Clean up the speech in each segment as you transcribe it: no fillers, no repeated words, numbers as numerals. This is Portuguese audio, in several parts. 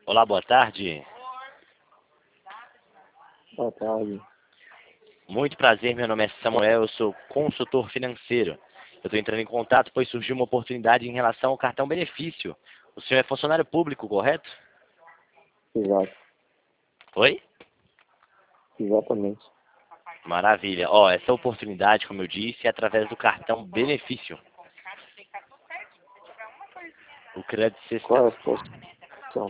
Olá, boa tarde. Boa tarde. Muito prazer, meu nome é Samuel, eu sou consultor financeiro. Eu estou entrando em contato pois surgiu uma oportunidade em relação ao cartão benefício. O senhor é funcionário público, correto? Exato. Oi? Exatamente. Maravilha. Ó, essa oportunidade, como eu disse, é através do cartão benefício. O crédito Qual sexta. é a situação?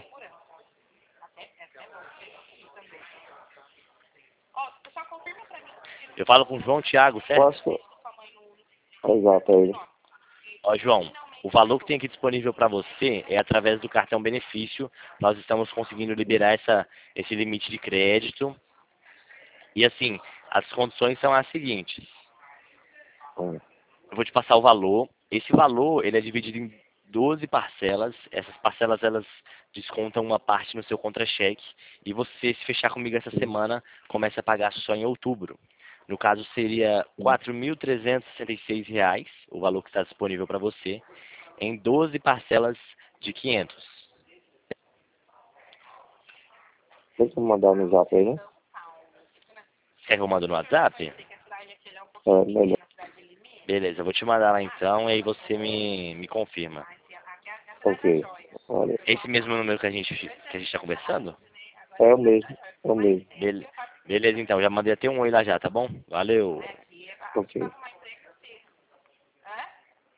Eu falo com o João Thiago, Qual certo? a sua... Exato, é ele. Ó, João, o valor que tem aqui disponível para você é através do cartão benefício. Nós estamos conseguindo liberar esse limite de crédito. E assim, as condições são as seguintes. Hum. Eu vou te passar o valor. Esse valor, ele é dividido em 12 parcelas. Essas parcelas, elas descontam uma parte no seu contra-cheque. E você, se fechar comigo essa semana, começa a pagar só em outubro. No caso, seria R$ Hum. 4.366, o valor que está disponível para você, em 12 parcelas de 500. Tem que mandar no zap aí, né? Quer que eu mando no WhatsApp? É melhor. Beleza, eu vou te mandar lá então, e aí você me confirma. Ok. Olha. Esse mesmo número que a gente está conversando? É o mesmo. É o mesmo. Beleza, então, já mandei até um oi lá já, tá bom? Valeu. Ok.